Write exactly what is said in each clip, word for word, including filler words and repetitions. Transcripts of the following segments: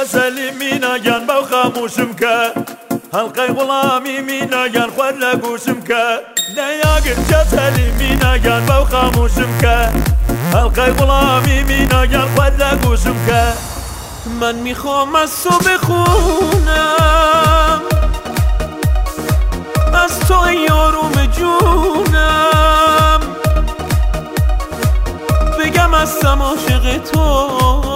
جسلی مینا گن باو خاموشم که حلقه غلامی مینا گن خود لگوشم که نیاگر جسلی مینا گن باو خاموشم که حلقه غلامی مینا گن خود لگوشم که من میخوام از تو بخونم، از تو ای یارم جونم، بگم هستم عاشق تو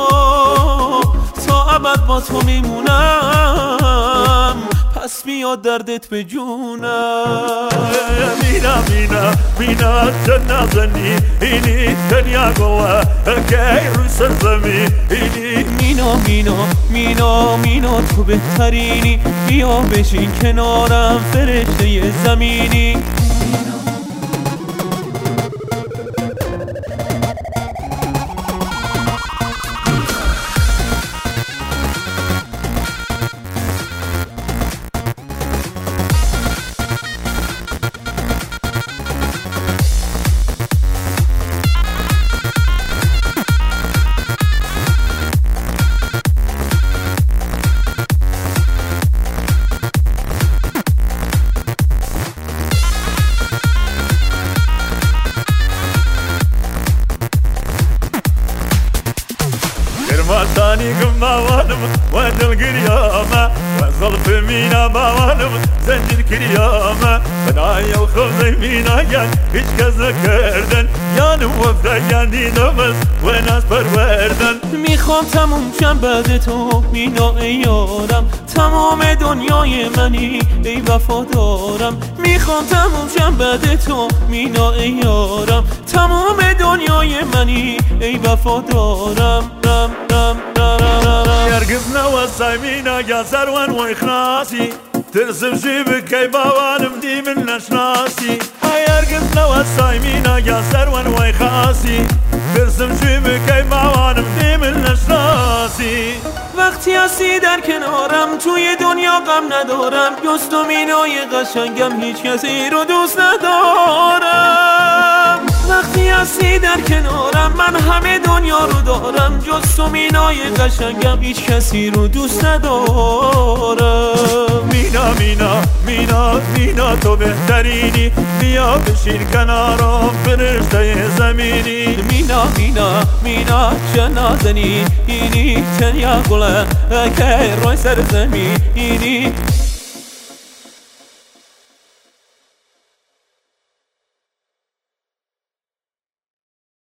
تا ابد با تو میمونم، پس میاد دردت به جونم. مینا مینا مینا چه نازنی اینی دنیا گوه که روی سرزمی اینی مینا مینا مینا مینا تو بهترینی، بیا بشین کنارم فرشته زمینی. وطني كم موانم وين القريامة وظلف مينا موانم زنج الكريامة بنايا وخوضي مينا يان هيج كذا كردن يان وفدا ياني نمز وناس پروردن. میخوام تموم شم بعد تو مینا ای یارم، تمام دنیای منی ای وفادارم. میخوام تموم شم بعد تو مینا ای یارم، تمام دنیای منی ای وفادارم. رم رم يرقصنا والسايمينا يا سروان وإخلاصي ترسم جيبك كي باوانم دي من نشناسي. يرقصنا والسايمينا يا سروان وإخلاصي ترسم جيبك كي باوانم دي من نشناسي. وقتی هستی در کنارم توی دنیا غم ندارم، جز تو مینای قشنگم هیچ کسی رو دوست ندارم. وقتی هستی در کنارم من همه دنیا رو دارم، جز تو مینای قشنگم هیچ کسی رو دوست ندارم. مینا مینا مینا مینا تو بهترینی، بیا بشین کنارم فرشته زمینی. مینا مینا مینا چه نازنی اینی تنیا گله که روی سر زمینی.